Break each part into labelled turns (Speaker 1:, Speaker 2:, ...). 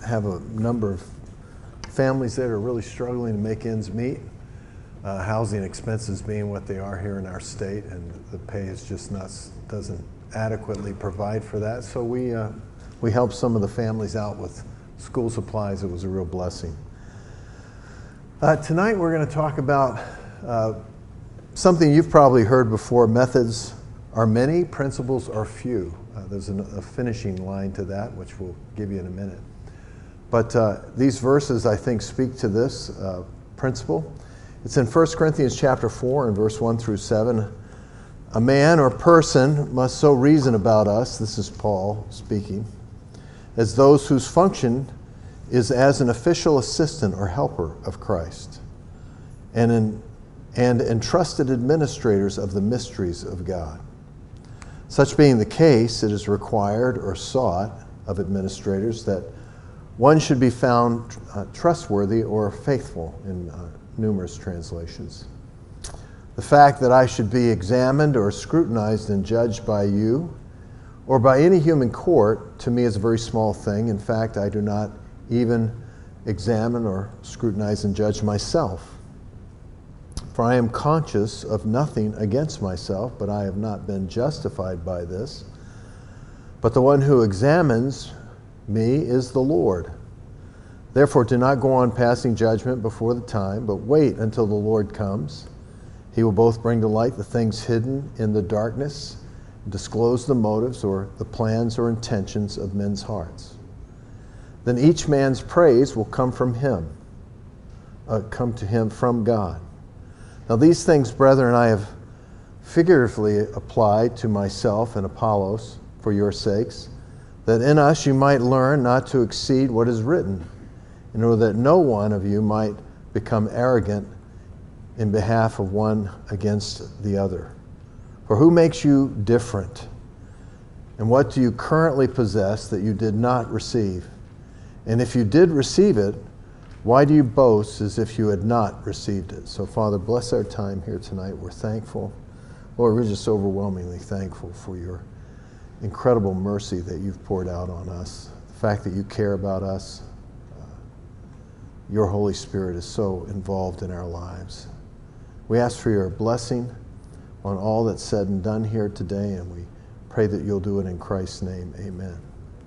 Speaker 1: have a number of families that are really struggling to make ends meet. Housing expenses being what they are here in our state, and the pay is just doesn't adequately provide for that. So we helped some of the families out with school supplies. It was a real blessing. Tonight we're going to talk about something you've probably heard before. Methods are many, principles are few. There's a finishing line to that, which we'll give you in a minute. But these verses, I think, speak to this principle. It's in 1 Corinthians chapter 4 and verse 1 through 7. A man or person must so reason about us, this is Paul speaking, as those whose function is as an official assistant or helper of Christ, and entrusted administrators of the mysteries of God. Such being the case, it is required or sought of administrators that one should be found trustworthy or faithful in numerous translations. The fact that I should be examined or scrutinized and judged by you or by any human court, to me is a very small thing. In fact, I do not even examine or scrutinize and judge myself. For I am conscious of nothing against myself, but I have not been justified by this. But the one who examines me is the Lord. Therefore, do not go on passing judgment before the time, but wait until the Lord comes. He will both bring to light the things hidden in the darkness, and disclose the motives or the plans or intentions of men's hearts. Then each man's praise will come to him from God. Now these things, brethren, I have figuratively applied to myself and Apollos for your sakes, that in us you might learn not to exceed what is written, in order that no one of you might become arrogant in behalf of one against the other. For who makes you different? And what do you currently possess that you did not receive? And if you did receive it, why do you boast as if you had not received it? So, Father, bless our time here tonight. We're thankful. Lord, we're just overwhelmingly thankful for your incredible mercy that you've poured out on us. The fact that you care about us. Your Holy Spirit is so involved in our lives. We ask for your blessing on all that's said and done here today, and we pray that you'll do it in Christ's name. Amen.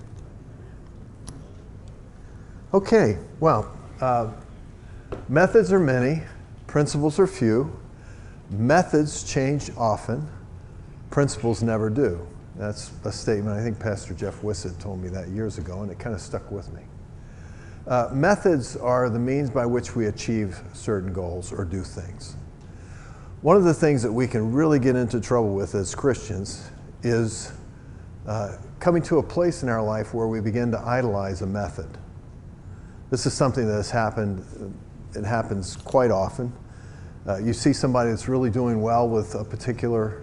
Speaker 1: Okay, well, methods are many, principles are few. Methods change often, principles never do. That's a statement, I think Pastor Jeff Wissett told me that years ago, and it kind of stuck with me. Methods are the means by which we achieve certain goals or do things. One of the things that we can really get into trouble with as Christians is coming to a place in our life where we begin to idolize a method. This is something that has happened, it happens quite often. You see somebody that's really doing well with a particular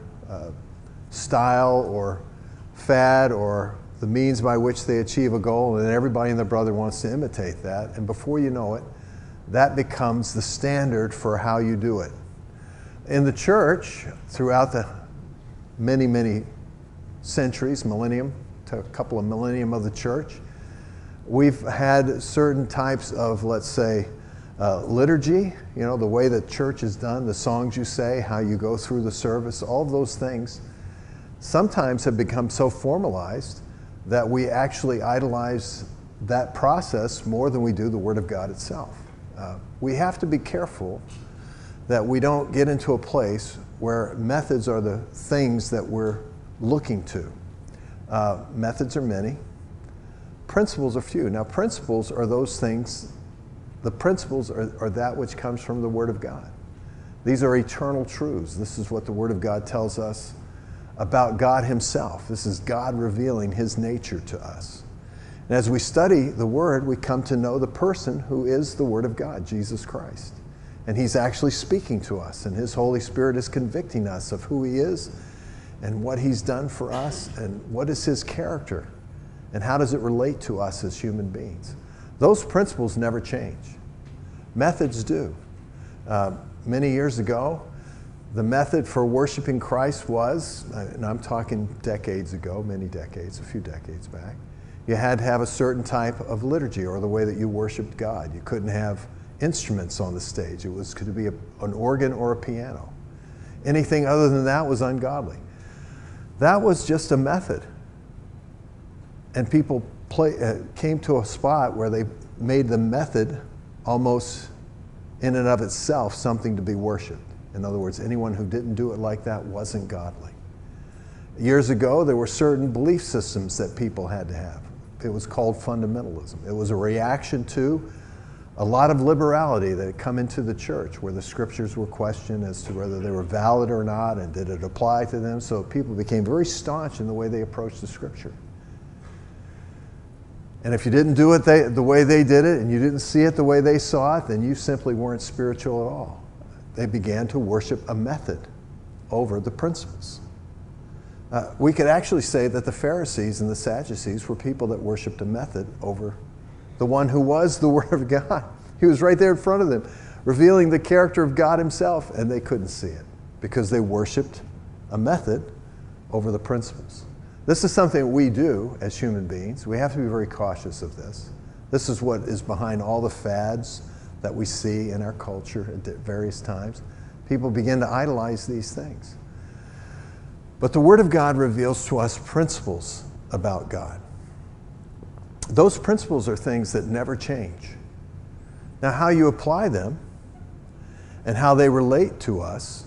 Speaker 1: style or fad or the means by which they achieve a goal, and everybody and their brother wants to imitate that. And before you know it, that becomes the standard for how you do it. In the church, throughout the many, many centuries, millennium, to a couple of millennium of the church, we've had certain types of, let's say, liturgy, you know, the way that church is done, the songs you say, how you go through the service, all of those things sometimes have become so formalized that we actually idolize that process more than we do the Word of God itself. We have to be careful that we don't get into a place where methods are the things that we're looking to. Methods are many. Principles are few. Now, principles are those things, the principles are that which comes from the Word of God. These are eternal truths. This is what the Word of God tells us about God Himself. This is God revealing His nature to us. And as we study the Word, we come to know the person who is the Word of God, Jesus Christ. And He's actually speaking to us, and His Holy Spirit is convicting us of who He is and what He's done for us and what is His character and how does it relate to us as human beings. Those principles never change. Methods do. Many years ago, the method for worshiping Christ was, and I'm talking decades ago, many decades, a few decades back, You had to have a certain type of liturgy or the way that you worshiped God. You couldn't have instruments on the stage. It was could be an organ or a piano. Anything other than that was ungodly. That was just a method. And people came to a spot where they made the method almost in and of itself something to be worshiped. In other words, anyone who didn't do it like that wasn't godly. Years ago, there were certain belief systems that people had to have. It was called fundamentalism. It was a reaction to a lot of liberality that had come into the church, where the scriptures were questioned as to whether they were valid or not, and did it apply to them. So people became very staunch in the way they approached the scripture. And if you didn't do it the way they did it, and you didn't see it the way they saw it, then you simply weren't spiritual at all. They began to worship a method over the principles. We could actually say that the Pharisees and the Sadducees were people that worshiped a method over the one who was the Word of God. He was right there in front of them, revealing the character of God himself, and they couldn't see it because they worshiped a method over the principles. This is something we do as human beings. We have to be very cautious of this. This is what is behind all the fads that we see in our culture at various times. People begin to idolize these things. But the Word of God reveals to us principles about God. Those principles are things that never change. Now, how you apply them and how they relate to us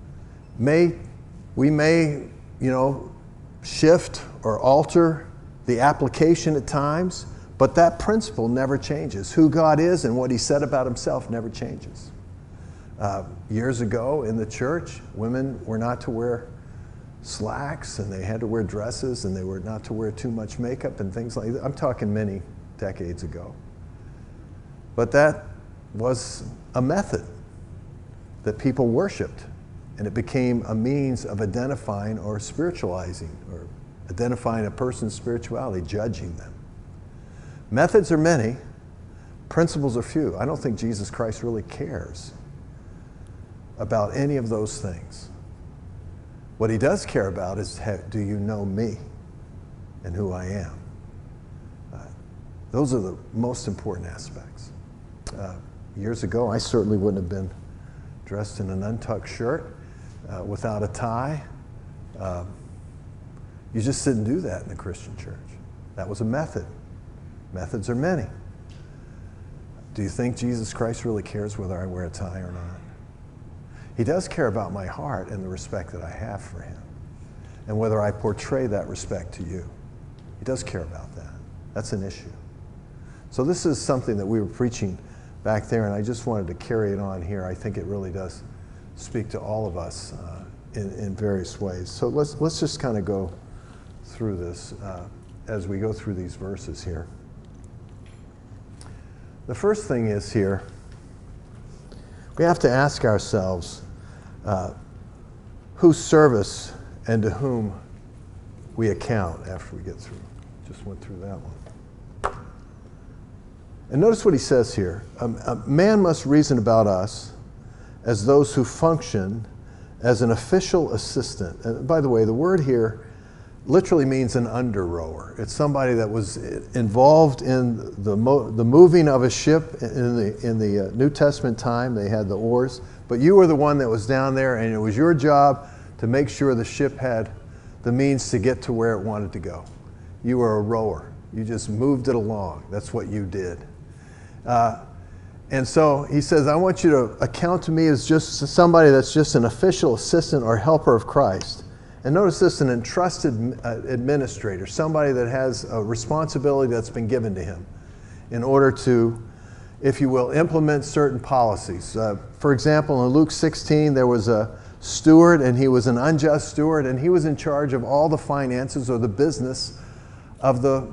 Speaker 1: we may shift or alter the application at times, but that principle never changes. Who God is and what he said about himself never changes. Years ago in the church, women were not to wear slacks, and they had to wear dresses, and they were not to wear too much makeup and things like that. I'm talking many decades ago. But that was a method that people worshiped, and it became a means of identifying or spiritualizing or identifying a person's spirituality, judging them. Methods are many, principles are few. I don't think Jesus Christ really cares about any of those things. What he does care about is, do you know me and who I am? Those are the most important aspects. Years ago, I certainly wouldn't have been dressed in an untucked shirt without a tie. You just didn't do that in the Christian church. That was a method. Methods are many. Do you think Jesus Christ really cares whether I wear a tie or not? He does care about my heart and the respect that I have for him, and whether I portray that respect to you. He does care about that. That's an issue. So this is something that we were preaching back there, and I just wanted to carry it on here. I think it really does speak to all of us in various ways. So let's just kind of go through this as we go through these verses here. The first thing is here, we have to ask ourselves, whose service and to whom we account after we get through. Just went through that one. And notice what he says here. A man must reason about us as those who function as an official assistant. And by the way, the word here literally means an under-rower. It's somebody that was involved in the moving of a ship in the New Testament time. They had the oars. But you were the one that was down there, and it was your job to make sure the ship had the means to get to where it wanted to go. You were a rower. You just moved it along. That's what you did. And so he says, I want you to account to me as just somebody that's just an official assistant or helper of Christ. And notice this, an entrusted administrator, somebody that has a responsibility that's been given to him in order to, if you will, implement certain policies. For example, in Luke 16, there was a steward, and he was an unjust steward, and he was in charge of all the finances or the business of the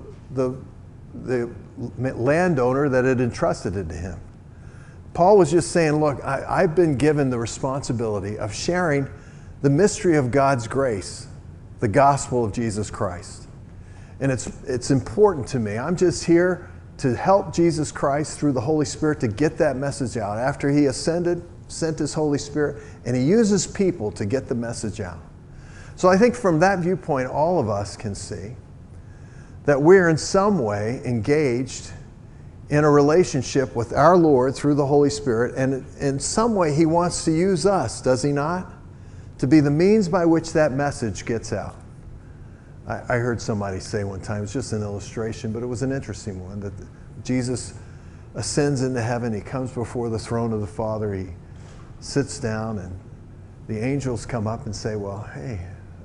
Speaker 1: landowner that had entrusted it to him. Paul was just saying, look, I've been given the responsibility of sharing the mystery of God's grace, the gospel of Jesus Christ. And it's important to me. I'm just here to help Jesus Christ through the Holy Spirit to get that message out. After he ascended, sent his Holy Spirit, and he uses people to get the message out. So I think from that viewpoint, all of us can see that we're in some way engaged in a relationship with our Lord through the Holy Spirit, and in some way He wants to use us, does He not? To be the means by which that message gets out. I heard somebody say one time, it's just an illustration, but it was an interesting one, that Jesus ascends into heaven, He comes before the throne of the Father, He sits down, and the angels come up and say, well, hey,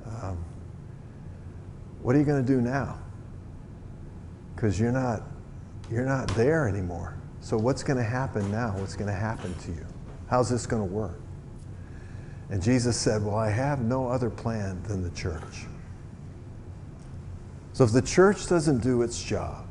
Speaker 1: what are you going to do now? Because you're not there anymore. So what's going to happen now? What's going to happen to you? How's this going to work? And Jesus said, well, I have no other plan than the church. So if the church doesn't do its job,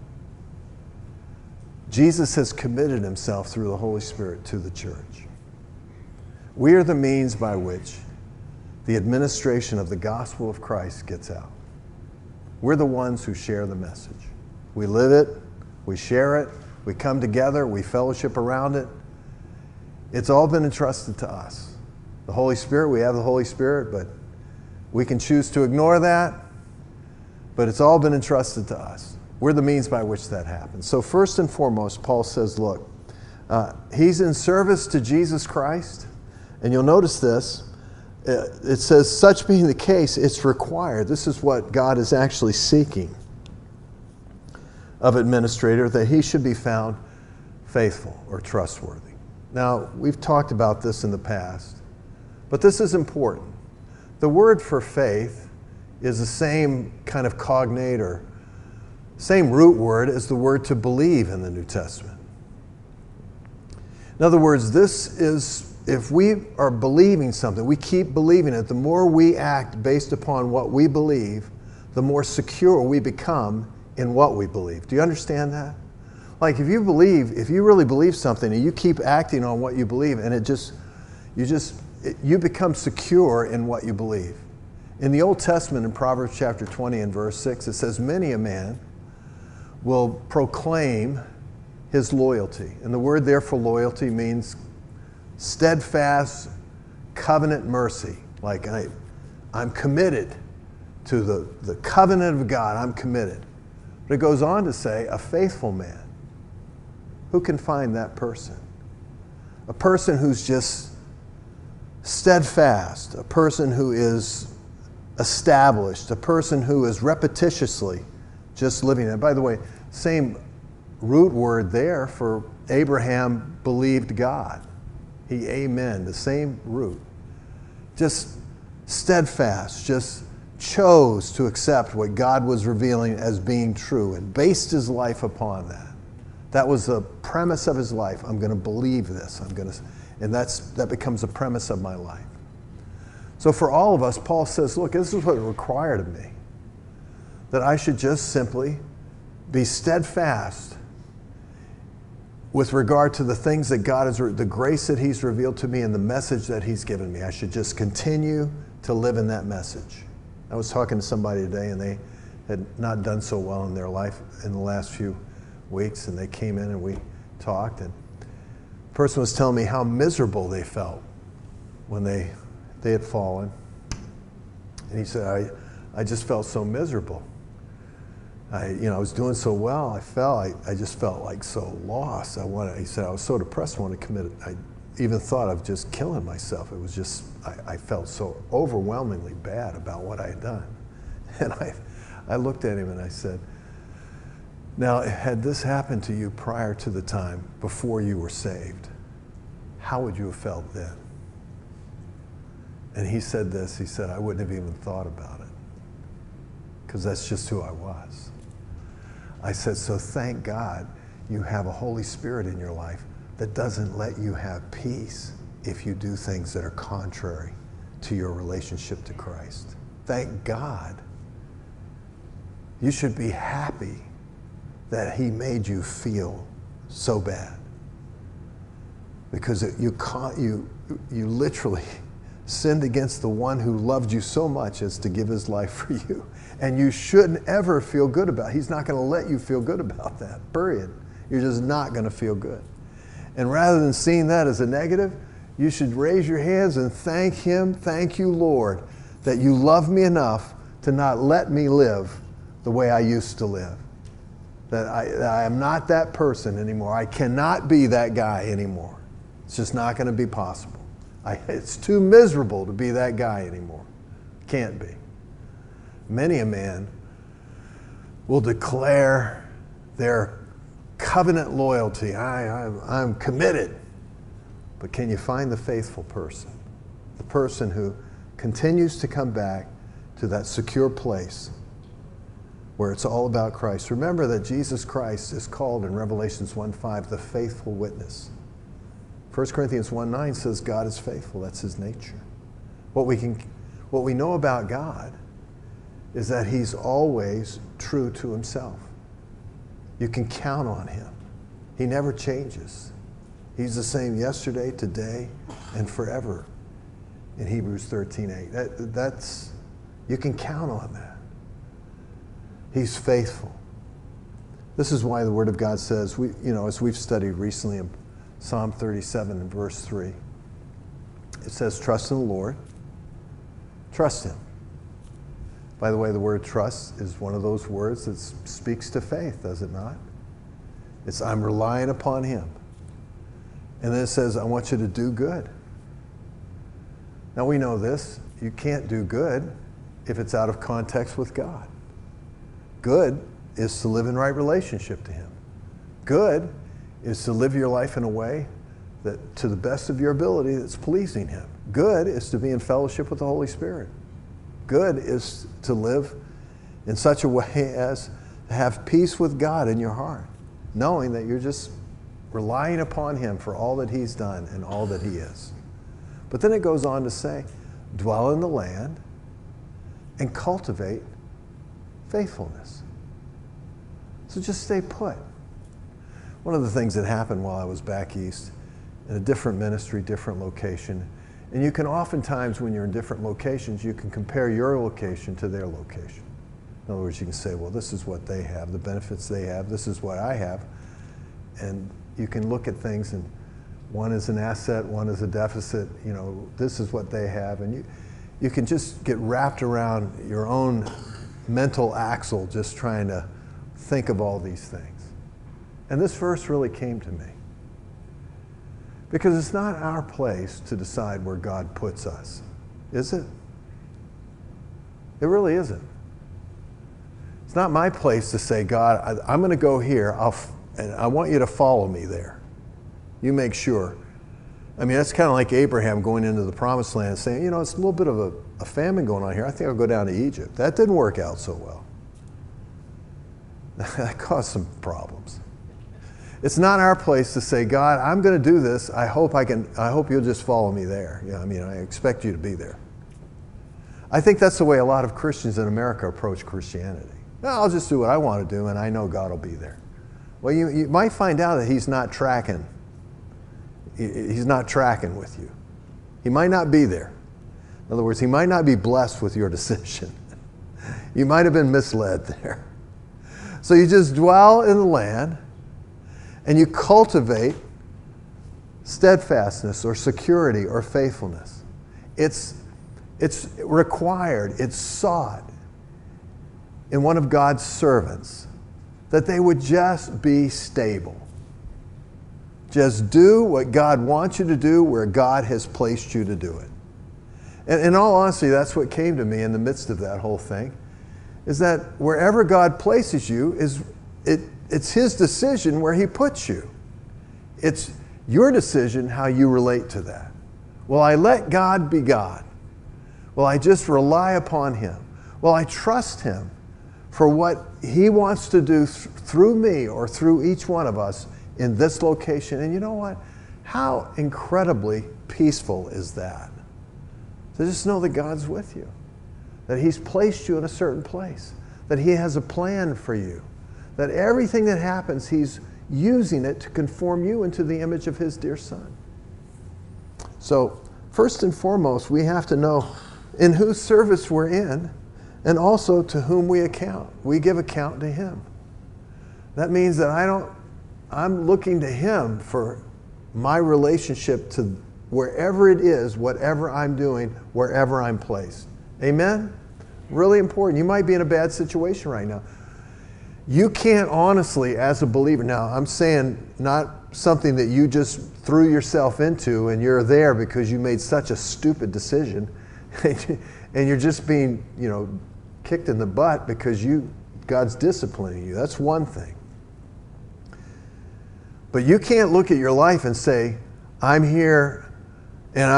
Speaker 1: Jesus has committed Himself through the Holy Spirit to the church. We are the means by which the administration of the gospel of Christ gets out. We're the ones who share the message. We live it, we share it, we come together, we fellowship around it. It's all been entrusted to us. The Holy Spirit, we have the Holy Spirit, but we can choose to ignore that, but it's all been entrusted to us. We're the means by which that happens. So first and foremost, Paul says, look, he's in service to Jesus Christ, and you'll notice this, it says, such being the case, it's required. This is what God is actually seeking of administrator, that he should be found faithful or trustworthy. Now, we've talked about this in the past, but this is important. The word for faith is the same kind of cognate or same root word as the word to believe in the New Testament. In other words, this is, if we are believing something, we keep believing it, the more we act based upon what we believe, the more secure we become in what we believe. Do you understand that? Like if you really believe something and you keep acting on what you believe, and you become secure in what you believe. In the Old Testament, in Proverbs chapter 20 and verse 6, it says, many a man will proclaim his loyalty. And the word there for loyalty means steadfast covenant mercy. Like I'm committed to the covenant of God. I'm committed. But it goes on to say, a faithful man. Who can find that person? A person who's just steadfast, a person who is established, a person who is repetitiously just living it. By the way, same root word there for Abraham believed God. He amen, the same root. Just steadfast, just chose to accept what God was revealing as being true and based his life upon that. That was the premise of his life. I'm going to believe this. And that becomes the premise of my life. So for all of us, Paul says, look, this is what is required of me. That I should just simply be steadfast with regard to the things that God has, the grace that he's revealed to me and the message that he's given me. I should just continue to live in that message. I was talking to somebody today, and they had not done so well in their life in the last few weeks, and they came in and we talked, and the person was telling me how miserable they felt when they had fallen. And he said, I just felt so miserable. I was doing so well. I just felt like so lost. He said, I was so depressed I wanted to commit it. I even thought of just killing myself. It was just, I felt so overwhelmingly bad about what I had done. And I looked at him and I said, now, had this happened to you prior to the time before you were saved, how would you have felt then? And he said this, he said, I wouldn't have even thought about it, because that's just who I was. I said, so thank God you have a Holy Spirit in your life that doesn't let you have peace if you do things that are contrary to your relationship to Christ. Thank God. You should be happy that he made you feel so bad, because you literally sinned against the one who loved you so much as to give his life for you. And you shouldn't ever feel good about it. He's not going to let you feel good about that, period. You're just not going to feel good. And rather than seeing that as a negative, you should raise your hands and thank him. Thank you, Lord, that you love me enough to not let me live the way I used to live. That I am not that person anymore. I cannot be that guy anymore. It's just not going to be possible. It's too miserable to be that guy anymore. Can't be. Many a man will declare their covenant loyalty. I'm committed. But can you find the faithful person? The person who continues to come back to that secure place where it's all about Christ. Remember that Jesus Christ is called in Revelations 1:5 the faithful witness. 1 Corinthians 1:9 says God is faithful. That's his nature. What we know about God is that he's always true to himself. You can count on him. He never changes. He's the same yesterday, today, and forever in Hebrews 13:8. You can count on that. He's faithful. This is why the Word of God says, as we've studied recently in Psalm 37 and verse 3, it says, trust in the Lord. Trust him. By the way, the word trust is one of those words that speaks to faith, does it not? It's I'm relying upon him. And then it says, I want you to do good. Now we know this. You can't do good if it's out of context with God. Good is to live in right relationship to him. Good is to live your life in a way that, to the best of your ability, that's pleasing him. Good is to be in fellowship with the Holy Spirit. Good is to live in such a way as to have peace with God in your heart, knowing that you're just relying upon him for all that he's done and all that he is. But then it goes on to say, dwell in the land and cultivate faithfulness. So just stay put. One of the things that happened while I was back east, in a different ministry, different location, and you can oftentimes, when you're in different locations, you can compare your location to their location. In other words, you can say, well, this is what they have, the benefits they have, this is what I have. And you can look at things, and one is an asset, one is a deficit, this is what they have. And you can just get wrapped around your own mental axle just trying to think of all these things. And this verse really came to me. Because it's not our place to decide where God puts us, is it? It really isn't. It's not my place to say, God, I'm going to go here, and I want you to follow me there. You make sure. I mean, that's kind of like Abraham going into the promised land and saying, it's a little bit of a famine going on here. I think I'll go down to Egypt. That didn't work out so well. That caused some problems. It's not our place to say, God, I'm going to do this. I hope you'll just follow me there. I expect you to be there. I think that's the way a lot of Christians in America approach Christianity. I'll just do what I want to do, and I know God will be there. Well, you might find out that he's not tracking. He's not tracking with you. He might not be there. In other words, he might not be blessed with your decision. You might have been misled there. So you just dwell in the land, and you cultivate steadfastness or security or faithfulness. It's required, it's sought in one of God's servants that they would just be stable. Just do what God wants you to do where God has placed you to do it. And in all honesty, that's what came to me in the midst of that whole thing, is that wherever God places you, it's his decision where he puts you. It's your decision how you relate to that. Will I let God be God? Will I just rely upon him? Will I trust him for what he wants to do through me or through each one of us in this location? And you know what? How incredibly peaceful is that? To just know that God's with you, that he's placed you in a certain place, that he has a plan for you, that everything that happens, he's using it to conform you into the image of his dear son. So, first and foremost, we have to know in whose service we're in, and also to whom we account. We give account to him. That means that I'm looking to him for my relationship to wherever it is, whatever I'm doing, wherever I'm placed. Amen? Really important. You might be in a bad situation right now. You can't honestly, as a believer, now I'm saying not something that you just threw yourself into and you're there because you made such a stupid decision and you're just being, kicked in the butt because God's disciplining you. That's one thing. But you can't look at your life and say, I'm here and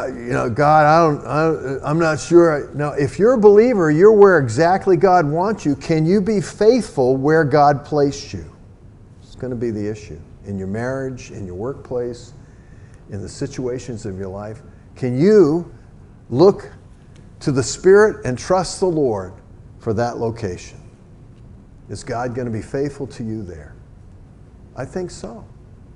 Speaker 1: I'm not sure. Now, if you're a believer, you're where exactly God wants you. Can you be faithful where God placed you? It's going to be the issue. In your marriage, in your workplace, in the situations of your life. Can you look to the Spirit and trust the Lord for that location? Is God going to be faithful to you there? I think so.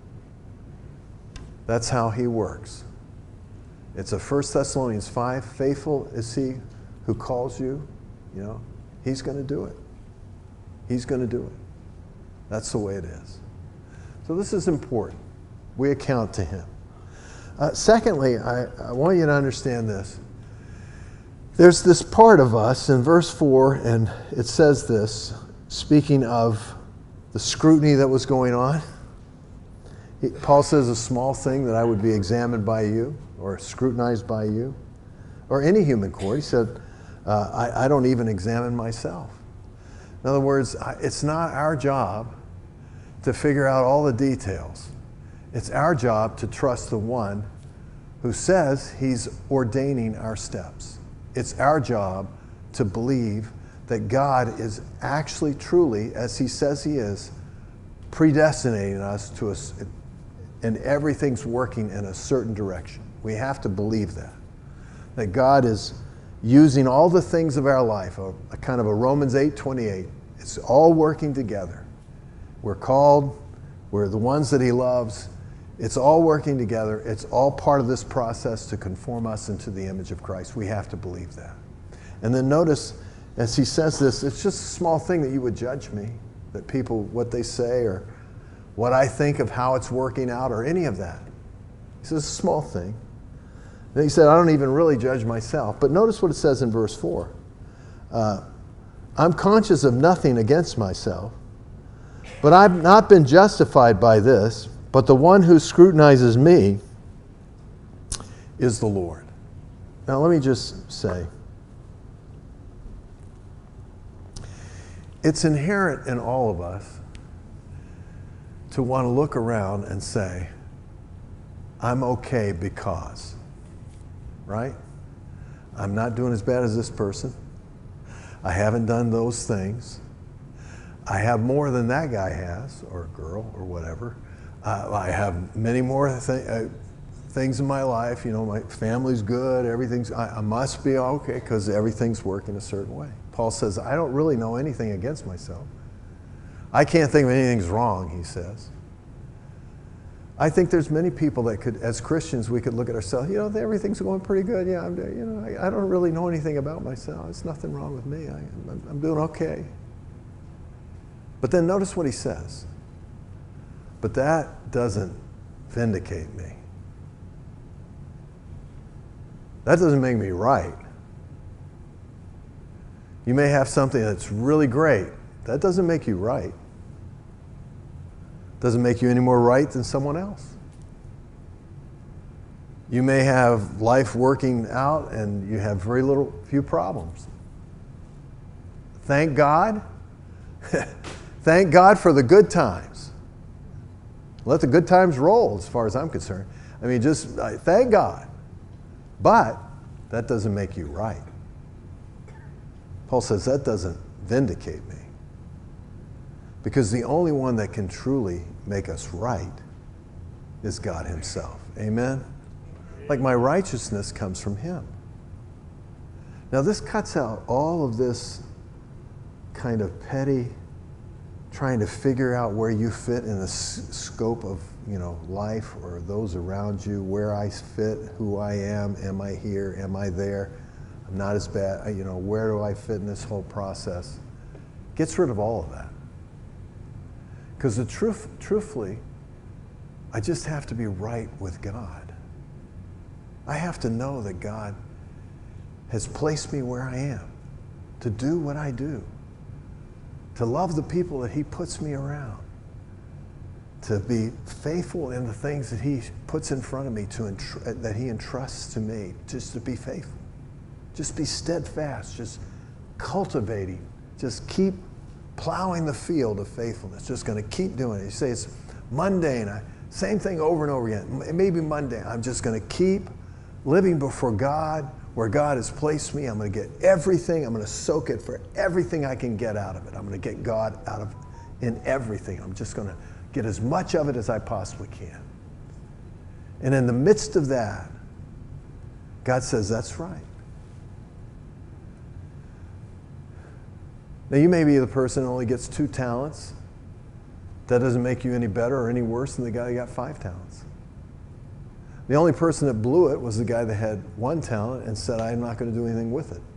Speaker 1: That's how He works. It's a 1 Thessalonians 5. Faithful is He who calls you. He's going to do it. He's going to do it. That's the way it is. So this is important. We account to Him. Secondly, I want you to understand this. There's this part of us in verse 4, and it says this, speaking of the scrutiny that was going on. Paul says a small thing that I would be examined by you or scrutinized by you or any human court. He said, I don't even examine myself. In other words, it's not our job to figure out all the details. It's our job to trust the one who says He's ordaining our steps. It's our job to believe that God is actually, truly, as He says He is, predestinating us to us, and everything's working in a certain direction. We have to believe that God is using all the things of our life, a kind of a Romans 8:28. It's all working together. We're called, we're the ones that He loves. It's all working together. It's all part of this process to conform us into the image of Christ. We have to believe that. And then notice, as he says this, it's just a small thing that you would judge me, that people, what they say or what I think of how it's working out or any of that. He says, a small thing. Then he said, I don't even really judge myself. But notice what it says in verse 4. I'm conscious of nothing against myself, but I've not been justified by this, but the one who scrutinizes me is the Lord. Now let me just say, it's inherent in all of us to want to look around and say, I'm okay because, right? I'm not doing as bad as this person. I haven't done those things. I have more than that guy has, or girl, or whatever. I have many more things in my life. My family's good. I must be okay because everything's working a certain way. Paul says, I don't really know anything against myself. I can't think of anything's wrong, he says. I think there's many people that could, as Christians, we could look at ourselves, everything's going pretty good. Yeah, I don't really know anything about myself. There's nothing wrong with me. I'm doing okay. But then notice what he says. But that doesn't vindicate me. That doesn't make me right. You may have something that's really great. That doesn't make you right. Doesn't make you any more right than someone else. You may have life working out and you have few problems. Thank God. Thank God for the good times. Let the good times roll as far as I'm concerned. Just thank God. But that doesn't make you right. Paul says that doesn't vindicate me. Because the only one that can truly make us right is God Himself. Amen? Like my righteousness comes from Him. Now this cuts out all of this kind of petty, trying to figure out where you fit in the scope of life or those around you, where I fit, who I am I here, am I there, I'm not as bad, where do I fit in this whole process? Gets rid of all of that. Because truthfully, I just have to be right with God. I have to know that God has placed me where I am to do what I do, to love the people that he puts me around, to be faithful in the things that he puts in front of me, that he entrusts to me, just to be faithful. Just be steadfast, just cultivating, just keep plowing the field of faithfulness, just going to keep doing it. You say it's mundane, same thing over and over again. It may be mundane. I'm just going to keep living before God, where God has placed me. I'm going to get everything. I'm going to soak it for everything I can get out of it. I'm going to get God out of in everything. I'm just going to get as much of it as I possibly can. And in the midst of that, God says, that's right. Now, you may be the person who only gets 2 talents. That doesn't make you any better or any worse than the guy who got 5 talents. The only person that blew it was the guy that had 1 talent and said, I'm not going to do anything with it.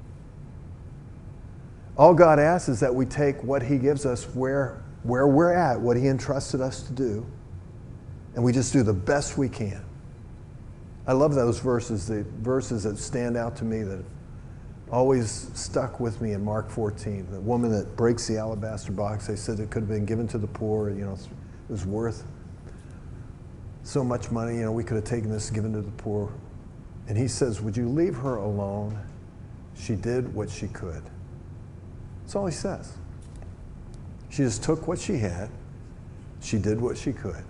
Speaker 1: All God asks is that we take what he gives us where we're at, what he entrusted us to do, and we just do the best we can. I love those verses, the verses that stand out to me that have always stuck with me in Mark 14. The woman that breaks the alabaster box, they said it could have been given to the poor, it was worth so much money, we could have taken this and given to the poor. And he says, would you leave her alone? She did what she could. That's all he says. She just took what she had. She did what she could.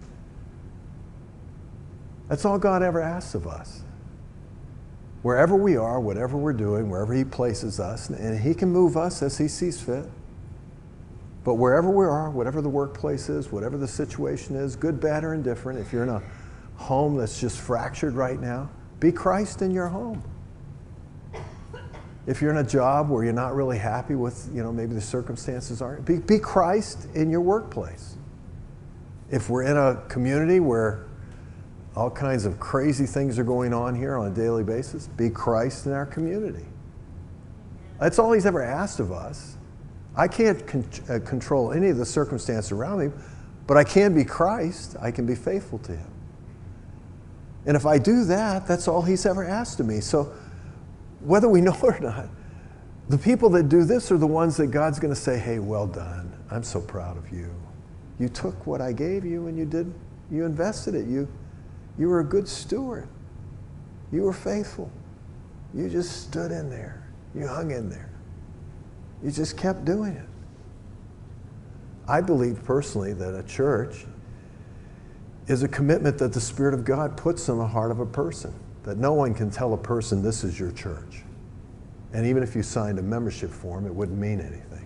Speaker 1: That's all God ever asks of us. Wherever we are, whatever we're doing, wherever he places us, and he can move us as he sees fit. But wherever we are, whatever the workplace is, whatever the situation is, good, bad, or indifferent, if you're in a home that's just fractured right now, be Christ in your home. If you're in a job where you're not really happy with, maybe the circumstances aren't, be Christ in your workplace. If we're in a community where all kinds of crazy things are going on here on a daily basis, be Christ in our community. That's all he's ever asked of us. I can't control any of the circumstances around me, but I can be Christ. I can be faithful to him. And if I do that, that's all he's ever asked of me. So whether we know it or not, the people that do this are the ones that God's going to say, hey, well done. I'm so proud of you. You took what I gave you and you invested it. You were a good steward. You were faithful. You just stood in there. You hung in there. You just kept doing it. I believe personally that a church is a commitment that the Spirit of God puts in the heart of a person, that no one can tell a person this is your church. And even if you signed a membership form, it wouldn't mean anything.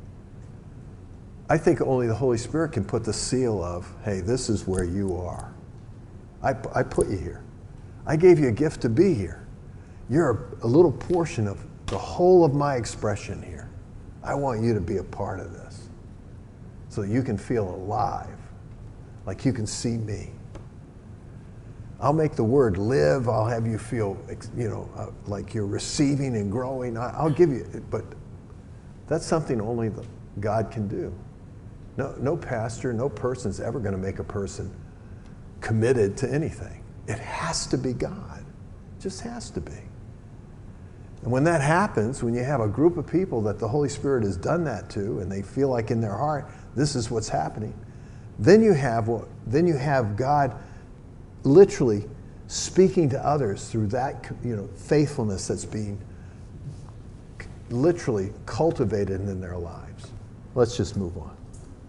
Speaker 1: I think only the Holy Spirit can put the seal of, hey, this is where you are. I put you here. I gave you a gift to be here. You're a little portion of the whole of my expression here. I want you to be a part of this so that you can feel alive, like you can see me. I'll make the word live. I'll have you feel, like you're receiving and growing. I'll give you it, but that's something only God can do. No pastor, no person's ever going to make a person committed to anything. It has to be God. It just has to be. And when that happens, when you have a group of people that the Holy Spirit has done that to, and they feel like in their heart, this is what's happening, then you have God literally speaking to others through that faithfulness that's being literally cultivated in their lives. Let's just move on.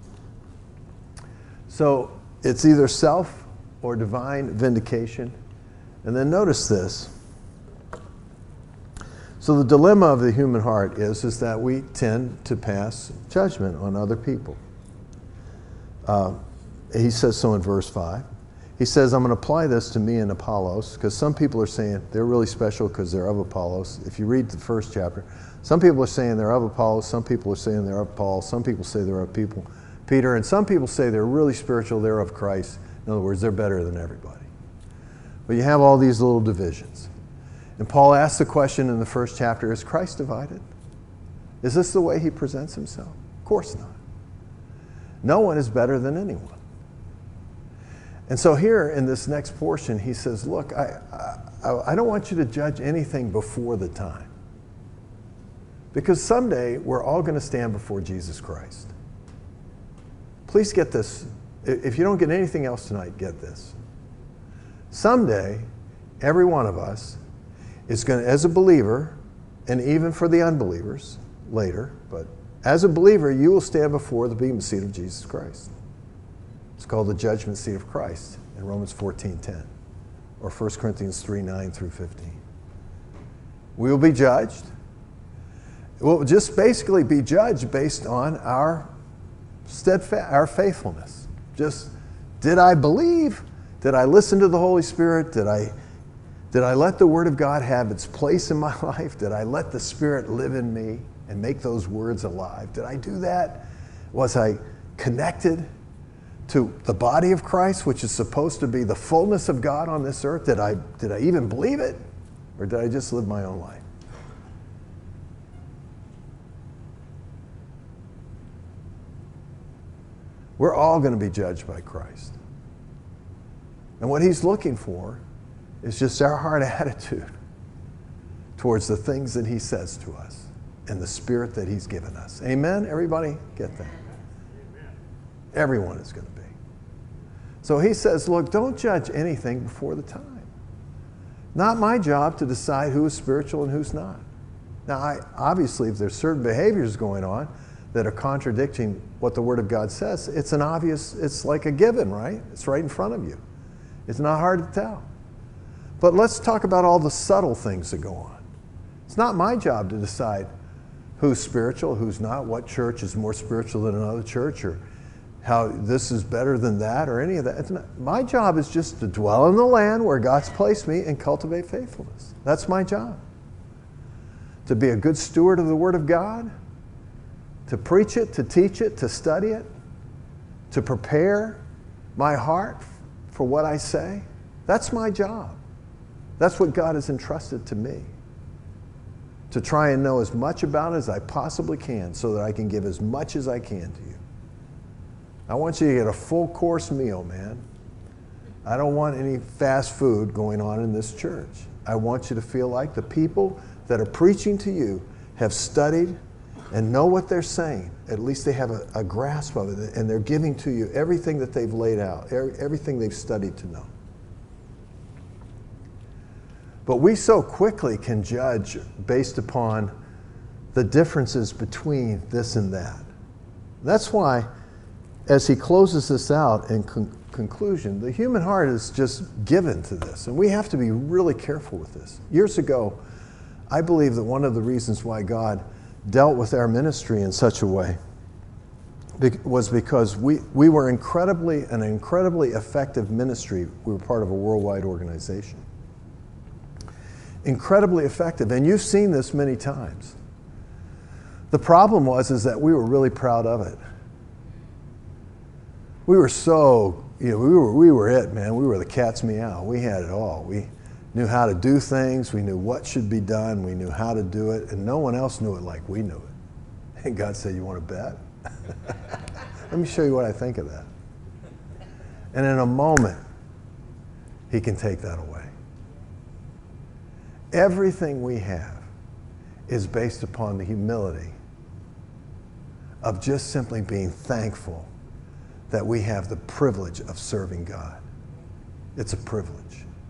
Speaker 1: So it's either self or divine vindication. And then notice this. So the dilemma of the human heart is that we tend to pass judgment on other people. He says so in verse 5. He says, I'm going to apply this to me and Apollos, because some people are saying they're really special because they're of Apollos. If you read the first chapter, some people are saying they're of Apollos, some people are saying they're of Paul, some people say they're of Peter, and some people say they're really spiritual, they're of Christ. In other words, they're better than everybody. But you have all these little divisions. And Paul asks the question in the first chapter, is Christ divided? Is this the way he presents himself? Of course not. No one is better than anyone. And so here in this next portion, he says, look, I don't want you to judge anything before the time. Because someday we're all going to stand before Jesus Christ. Please get this. If you don't get anything else tonight, get this. Someday, every one of us is going to, as a believer, and even for the unbelievers later, but as a believer, you will stand before the bema seat of Jesus Christ. It's called the judgment seat of Christ in Romans 14:10, or 1 Corinthians 3:9 through 15. We will be judged. We'll just basically be judged based on our our faithfulness. Just, did I believe? Did I listen to the Holy Spirit? Did I let the Word of God have its place in my life? Did I let the Spirit live in me and make those words alive? Did I do that? Was I connected to the body of Christ, which is supposed to be the fullness of God on this earth? Did I even believe it? Or did I just live my own life? We're all going to be judged by Christ. And what he's looking for is just our heart attitude towards the things that he says to us and the spirit that he's given us. Amen? Everybody get that? Amen. Everyone is going to be. So he says, look, don't judge anything before the time. Not my job to decide who is spiritual and who's not. Now, obviously, if there's certain behaviors going on that are contradicting what the Word of God says, it's like a given, right? It's right in front of you. It's not hard to tell. But let's talk about all the subtle things that go on. It's not my job to decide who's spiritual, who's not, what church is more spiritual than another church, or how this is better than that, or any of that. It's not, my job is just to dwell in the land where God's placed me and cultivate faithfulness. That's my job. To be a good steward of the Word of God, to preach it, to teach it, to study it, to prepare my heart for what I say. That's my job. That's what God has entrusted to me. To try and know as much about it as I possibly can so that I can give as much as I can to you. I want you to get a full course meal, man. I don't want any fast food going on in this church. I want you to feel like the people that are preaching to you have studied and know what they're saying. At least they have a grasp of it, and they're giving to you everything that they've laid out, everything they've studied to know. But we so quickly can judge based upon the differences between this and that. That's why, as he closes this out in conclusion, the human heart is just given to this, and we have to be really careful with this. Years ago, I believe that one of the reasons why God dealt with our ministry in such a way was because we were an incredibly effective ministry. We were part of a worldwide organization. Incredibly effective, and you've seen this many times. The problem is that we were really proud of it. We were so, we were it, man. We were the cat's meow. We had it all. We knew how to do things. We knew what should be done. We knew how to do it, and no one else knew it like we knew it. And God said, you want to bet? Let me show you what I think of that. And in a moment, he can take that away. Everything we have is based upon the humility of just simply being thankful that we have the privilege of serving God. It's a privilege.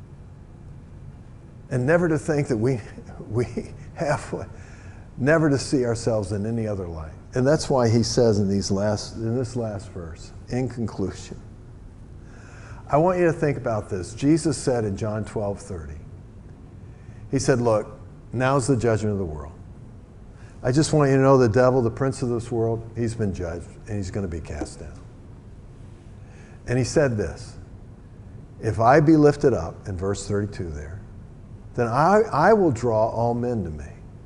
Speaker 1: And never to think that we have, never to see ourselves in any other light. And that's why he says in this last verse, in conclusion, I want you to think about this. Jesus said in John 12:30, he said, look, now's the judgment of the world. I just want you to know the devil, the prince of this world, he's been judged and he's going to be cast down. And he said this, if I be lifted up, in verse 32 there, then I will draw all men to me.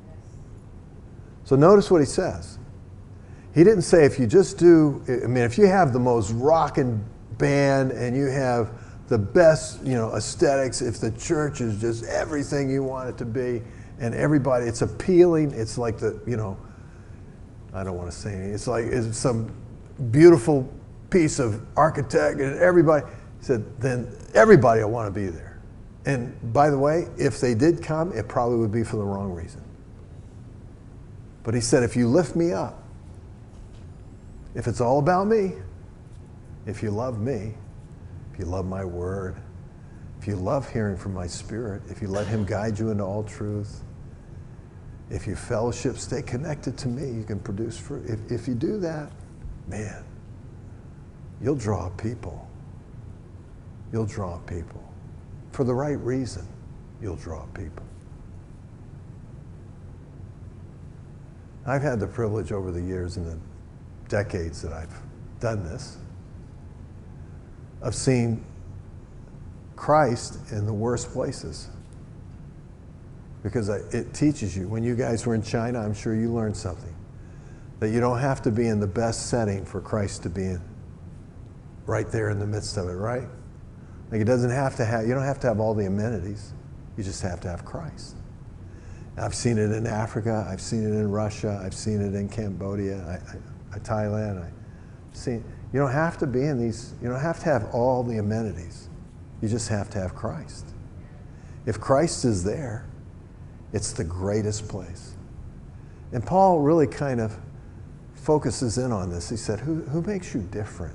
Speaker 1: So notice what he says. He didn't say if you just do, if you have the most rockin' band and you have the best, aesthetics, if the church is just everything you want it to be, and everybody, it's appealing, it's like I don't want to say anything, it's some beautiful piece of architect, and everybody said, then everybody will want to be there. And by the way, if they did come, it probably would be for the wrong reason. But he said, if you lift me up, if it's all about me, if you love me, if you love my word, if you love hearing from my Spirit, if you let him guide you into all truth, if you fellowship, stay connected to me, you can produce fruit. If you do that, man, you'll draw people. You'll draw people. For the right reason, you'll draw people. I've had the privilege over the years and the decades that I've done this of seeing Christ in the worst places. Because it teaches you. When you guys were in China, I'm sure you learned something. That you don't have to be in the best setting for Christ to be in. Right there in the midst of it, right? Like it doesn't have to have, you don't have to have all the amenities. You just have to have Christ. I've seen it in Africa. I've seen it in Russia. I've seen it in Cambodia, Thailand. I've seen, you don't have to be in these, you don't have to have all the amenities. You just have to have Christ. If Christ is there, it's the greatest place. And Paul really kind of focuses in on this. He said, who makes you different?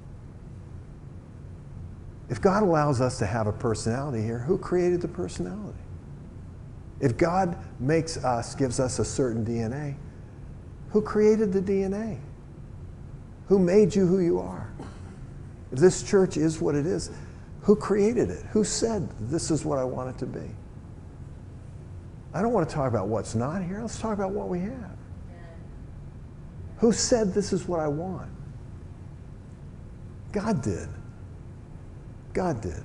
Speaker 1: If God allows us to have a personality here, who created the personality? If God makes us, gives us a certain DNA, who created the DNA? Who made you who you are? If this church is what it is, who created it? Who said, this is what I want it to be? I don't want to talk about what's not here. Let's talk about what we have. Who said this is what I want? God did. God did.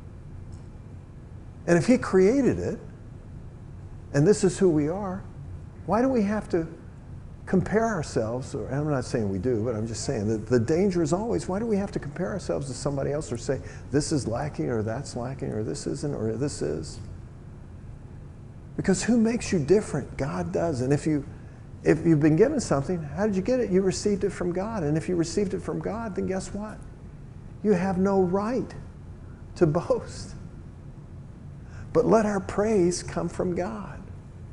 Speaker 1: And if he created it, and this is who we are, why do we have to compare ourselves? Or I'm not saying we do, but I'm just saying that the danger is always, why do we have to compare ourselves to somebody else or say, this is lacking or that's lacking or this isn't or this is? Because who makes you different? God does. And if you've been given something, how did you get it? You received it from God. And if you received it from God, then guess what? You have no right to boast. But let our praise come from God.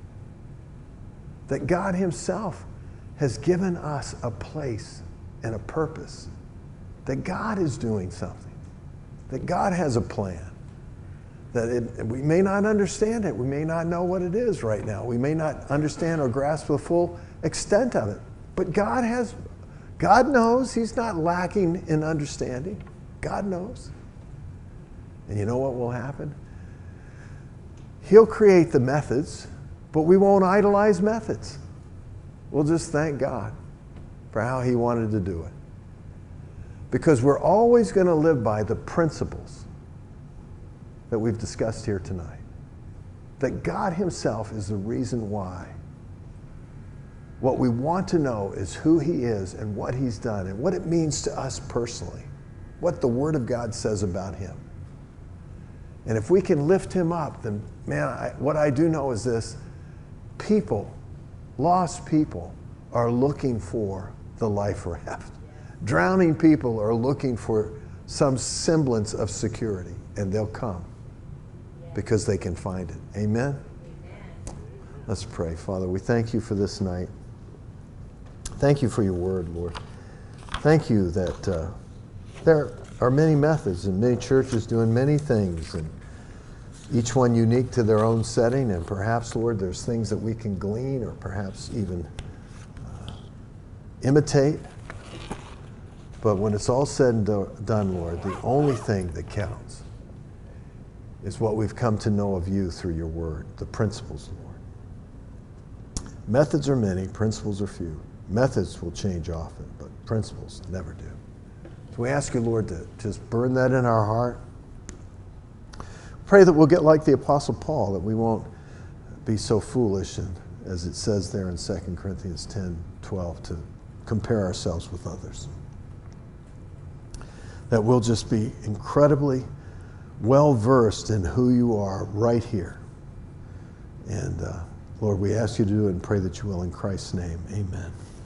Speaker 1: That God himself has given us a place and a purpose. That God is doing something. That God has a plan. That we may not understand it. We may not know what it is right now. We may not understand or grasp the full extent of it. But God knows. He's not lacking in understanding. God knows. And you know what will happen? He'll create the methods, but we won't idolize methods. We'll just thank God for how he wanted to do it. Because we're always going to live by the principles that we've discussed here tonight. That God himself is the reason why. What we want to know is who he is and what he's done and what it means to us personally. What the Word of God says about him. And if we can lift him up, then, man, what I do know is this. People, lost people, are looking for the life raft. Drowning people are looking for some semblance of security, and they'll come because they can find it. Amen? Let's pray. Father, we thank you for this night. Thank you for your word, Lord. Thank you that there are many methods and many churches doing many things, and each one unique to their own setting. And perhaps, Lord, there's things that we can glean or perhaps even imitate. But when it's all said and done, Lord, the only thing that counts is what we've come to know of you through your word, the principles, Lord. Methods are many, principles are few. Methods will change often, but principles never do. So we ask you, Lord, to just burn that in our heart. Pray that we'll get like the Apostle Paul, that we won't be so foolish, and as it says there in 2 Corinthians 10:12, to compare ourselves with others. That we'll just be incredibly well-versed in who you are right here. And Lord, we ask you to do it and pray that you will in Christ's name. Amen.